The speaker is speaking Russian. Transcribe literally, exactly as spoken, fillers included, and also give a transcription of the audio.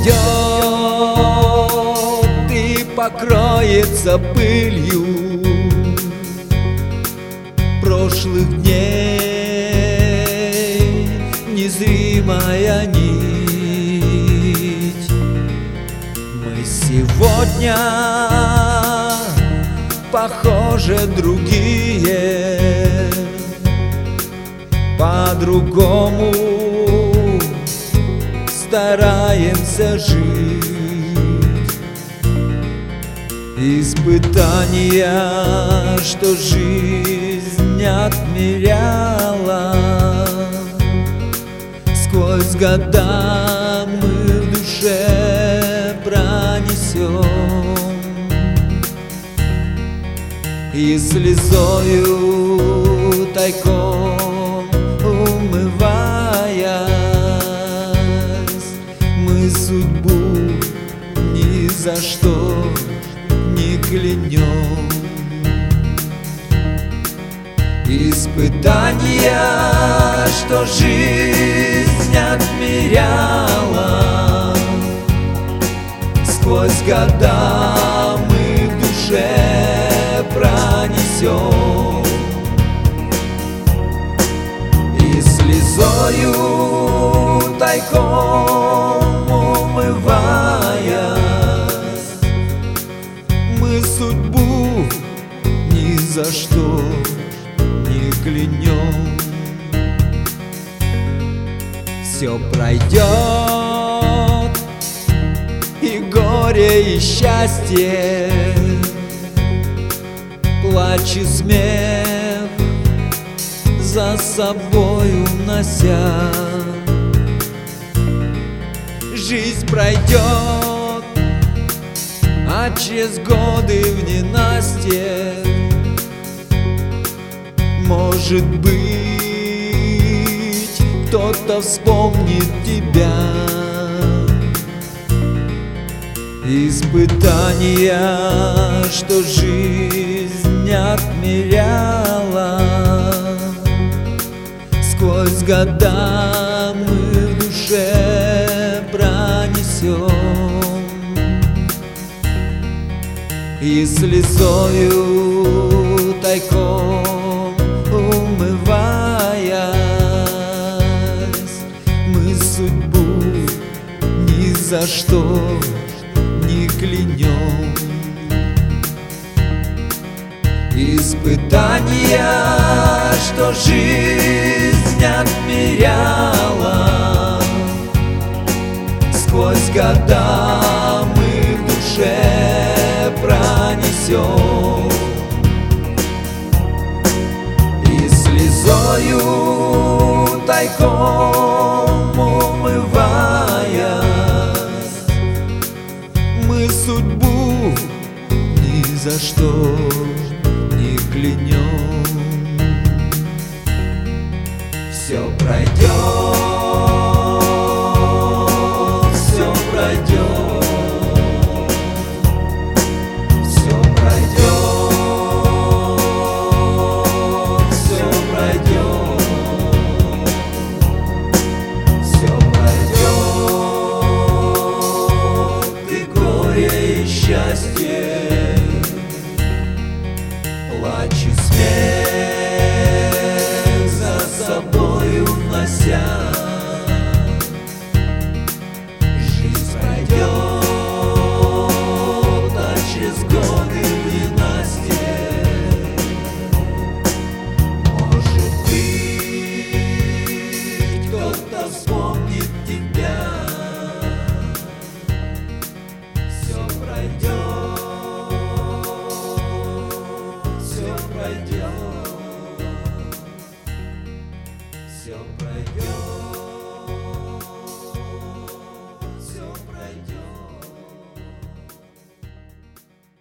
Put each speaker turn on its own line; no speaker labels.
пройдет и покроется пылью прошлых дней незримая нить. Мы сегодня похожи другие, по-другому стараемся жить. Испытания, что жизнь отмеряла, сквозь года мы в душе пронесем. И слезою тайком умываясь, мы судьбу ни за что не клянем. Испытания, что жизнь отмеряла, сквозь года мы в душе пронесем. И слезою тайком умываясь, мы судьбу ни за что не клянем. Все пройдет, и горе, и счастье, плач и смех за собой унося. Жизнь пройдет, а через годы в ненастье, может быть, кто-то вспомнит тебя. Испытания, что жизнь отмеряла, сквозь года мы в душе пронесем. И слезою тайком умываясь, мы судьбу ни за что не клянем. Испытания, что жизнь отмеряла, сквозь года мы в душе пронесем. И слезою тайком умываясь, мы судьбу ни за что не клянем. Все пройдет, все пройдет, все пройдет, все пройдет, все пройдет, и горе, и счастье, плач и смех за собой унося. Жизнь пройдет, а через годы в ненастье, может быть, кто-то вспомнит тебя. Все пройдет, все пройдет, все пройдет.